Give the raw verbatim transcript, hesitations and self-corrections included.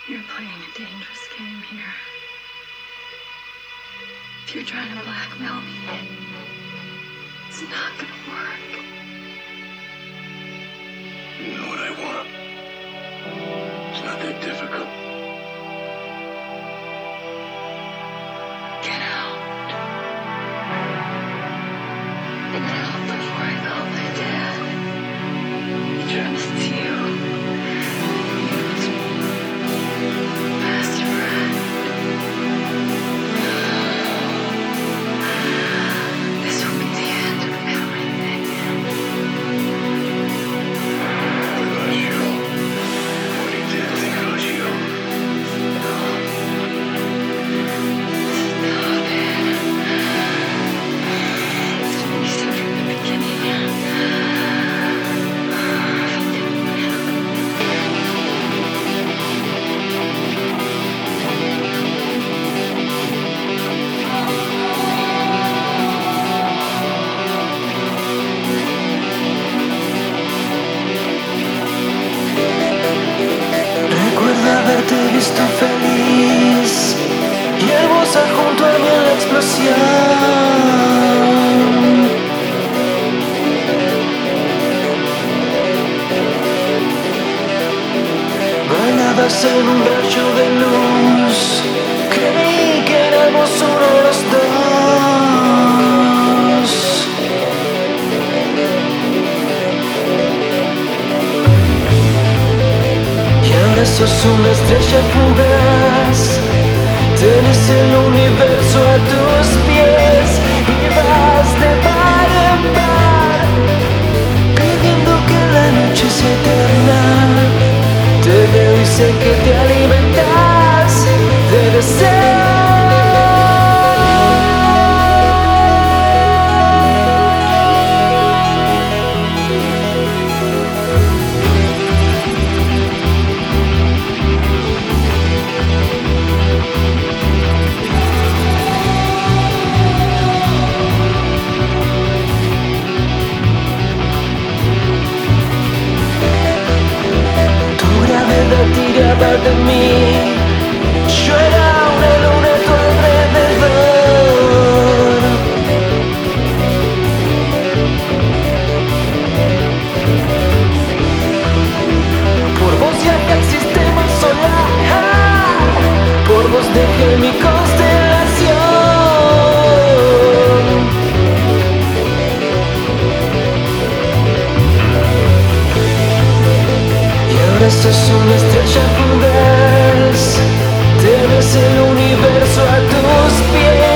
You're playing a dangerous game here. If you're trying to blackmail me, it's not gonna work. You know what I want. It's not that difficult. Get out. Get out before I call my dad. He trusts you. Best friend. This will be the end of everything. What about you? What did Dad think about you? Stop it. It's been easy from the beginning. Recuerdo haberte visto feliz y hermosa junto a mí en la explosión. Bailabas en un rayo de luz, creí que éramos uno los dos. Y ahora sos una estrella fugaz, tienes el universo a tus pies y vas de par en par, pidiendo que la noche sea eterna. Te veo y sé que te alimentas de deseo. Tiraba de mí, yo era una luna a tu alrededor. Por vos ya que existe más solar, por vos dejé mi constelación. Ahora sos una estrella fugaz, tienes el universo a tus pies.